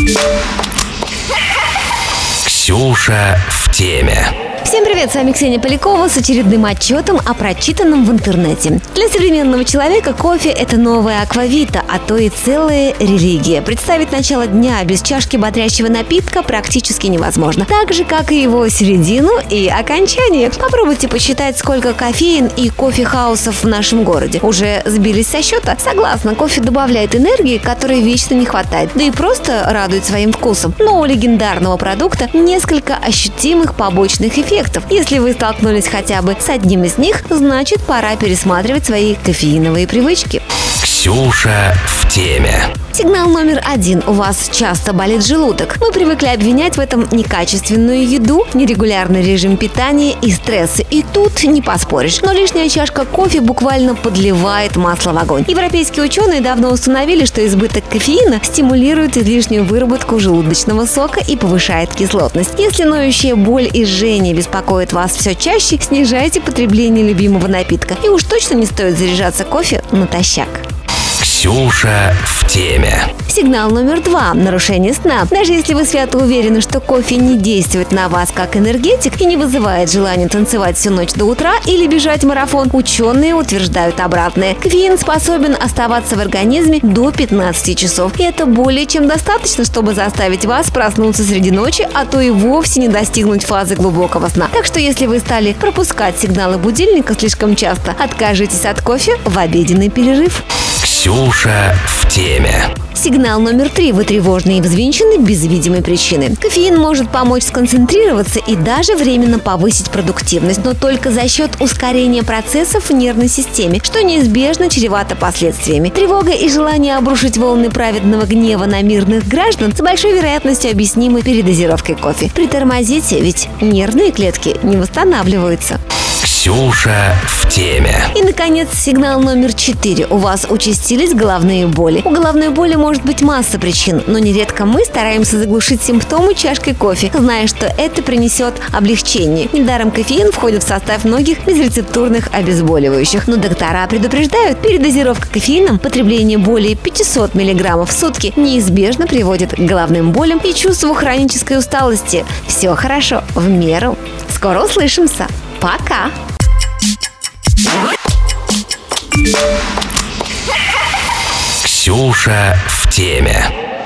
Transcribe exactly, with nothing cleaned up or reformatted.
Ксюша в теме. Всем привет, с вами Ксения Полякова с очередным отчетом о прочитанном в интернете. Для современного человека кофе – это новая аквавита, а то и целая религия. Представить начало дня без чашки бодрящего напитка практически невозможно. Так же, как и его середину и окончание. Попробуйте посчитать, сколько кофеин и кофе-хаусов в нашем городе. Уже сбились со счета? Согласна, кофе добавляет энергии, которой вечно не хватает. Да и просто радует своим вкусом. Но у легендарного продукта несколько ощутимых побочных эффектов. Если вы столкнулись хотя бы с одним из них, значит, пора пересматривать свои кофеиновые привычки. Ксюша в теме. Сигнал номер один. У вас часто болит желудок. Мы привыкли обвинять в этом некачественную еду, нерегулярный режим питания и стрессы. И тут не поспоришь. Но лишняя чашка кофе буквально подливает масло в огонь. Европейские ученые давно установили, что избыток кофеина стимулирует излишнюю выработку желудочного сока и повышает кислотность. Если ноющая боль и жжение беспокоит вас все чаще, снижайте потребление любимого напитка. И уж точно не стоит заряжаться кофе натощак. Ксюша в теме. Сигнал номер два. Нарушение сна. Даже если вы свято уверены, что кофе не действует на вас как энергетик и не вызывает желания танцевать всю ночь до утра или бежать марафон, ученые утверждают обратное. Кофеин способен оставаться в организме до пятнадцати часов. И это более чем достаточно, чтобы заставить вас проснуться среди ночи, а то и вовсе не достигнуть фазы глубокого сна. Так что если вы стали пропускать сигналы будильника слишком часто, откажитесь от кофе в обеденный перерыв. Ксюша в теме. Сигнал номер три. Вы тревожны и взвинчены без видимой причины. Кофеин может помочь сконцентрироваться и даже временно повысить продуктивность, но только за счет ускорения процессов в нервной системе, что неизбежно чревато последствиями. Тревога и желание обрушить волны праведного гнева на мирных граждан с большой вероятностью объяснимы передозировкой кофе. Притормозите, ведь нервные клетки не восстанавливаются. Ксюша в теме. И, наконец, сигнал номер четыре. У вас участились головные боли. У головной боли может быть масса причин, но нередко мы стараемся заглушить симптомы чашкой кофе, зная, что это принесет облегчение. Недаром кофеин входит в состав многих безрецептурных обезболивающих. Но доктора предупреждают, передозировка кофеином, потребление более пятисот миллиграммов в сутки неизбежно приводит к головным болям и чувству хронической усталости. Все хорошо, в меру. Скоро услышимся. Пока! Ксюша в теме.